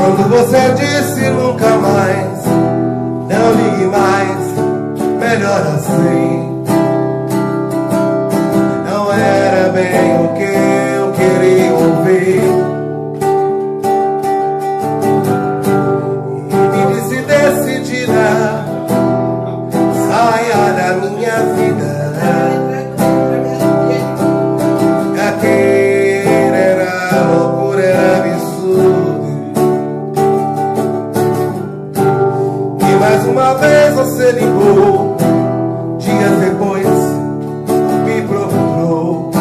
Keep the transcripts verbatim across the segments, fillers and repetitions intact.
Quando você disse nunca mais, não ligue mais, melhor assim. Não era bem o que eu queria ouvir. E me disse decidida, saia da minha vida. Aquele era loucura, era absurdo. E mais uma vez você ligou, dias depois me procurou,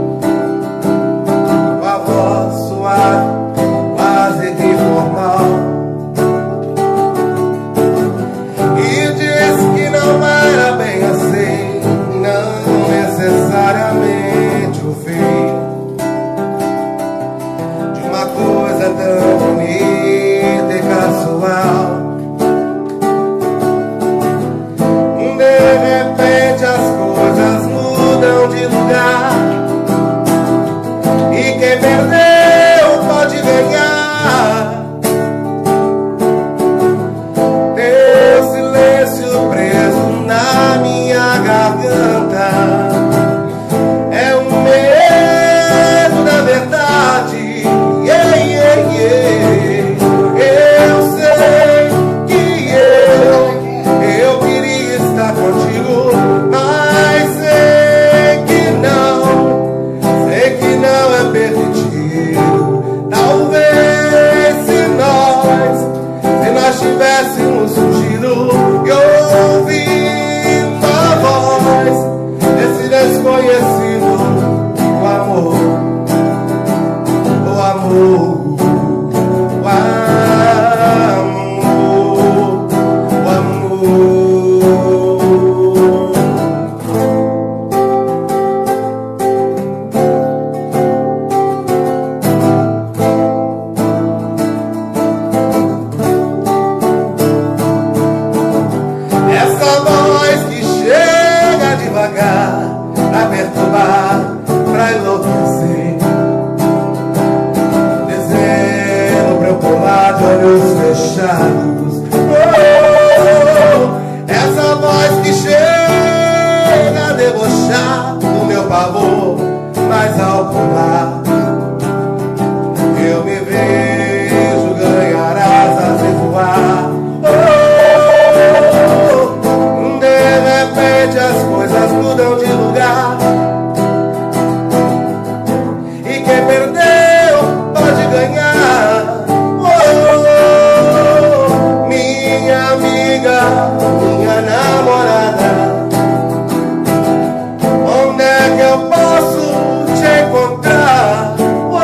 com a voz suave, quase que formal, e disse que não era bem assim, não necessariamente o fim de uma coisa tão bonita e casual. De repente as coisas mudam de lugar, e quem perdeu pode ganhar. Teu silêncio preso na minha garganta é o medo da verdade. Yeah, yeah, yeah. Eu sei que eu, eu queria estar contigo, mas sei que não, sei que não é permitido. Talvez se nós, se nós tivéssemos fugido e ouvindo a voz desse desconhecido, o amor, o amor, o amor, o amor. Essa voz que chega devagar pra perturbar, pra enlouquecer, dizendo pra eu pular de olhos fechados. Oh, essa voz que chega a debochar do meu pavor, mas ao pular eu me vejo ganhar asas e voar. Oh, de repente as coisas mudam de lugar, e quem perdeu pode ganhar. Oh, minha amiga, minha namorada, onde é que eu posso te encontrar? Oh,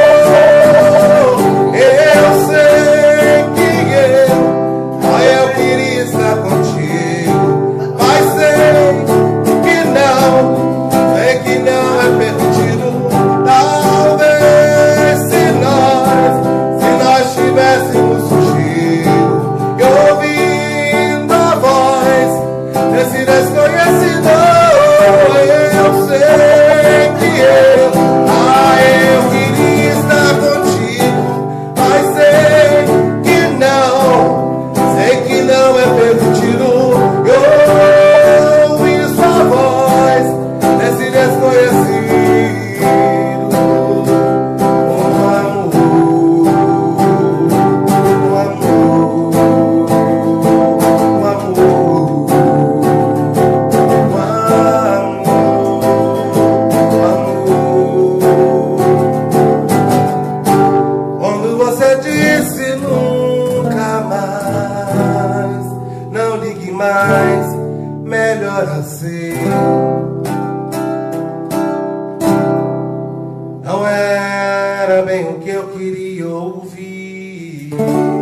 eu sei que eu, oh, eu queria estar contigo, mas sei que não, sei que não é permitido. Talvez se nós, se nós tivéssemos fugido e ouvindo a voz desse desconhecido, eu sei que eu, ah, eu queria estar contigo, mas sei que não, sei que não é permitido. Eu ouvi sua voz desse desconhecido. O amor, o amor, o amor, o amor, o amor. Quando você disse nunca mais, não ligue mais, melhor assim. Não era bem o que eu queria ouvir.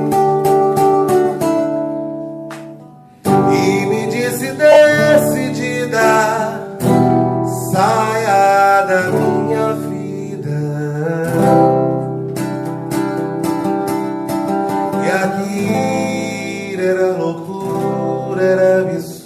E me disse decidida, saia da minha vida. E aquilo era loucura, era absurdo.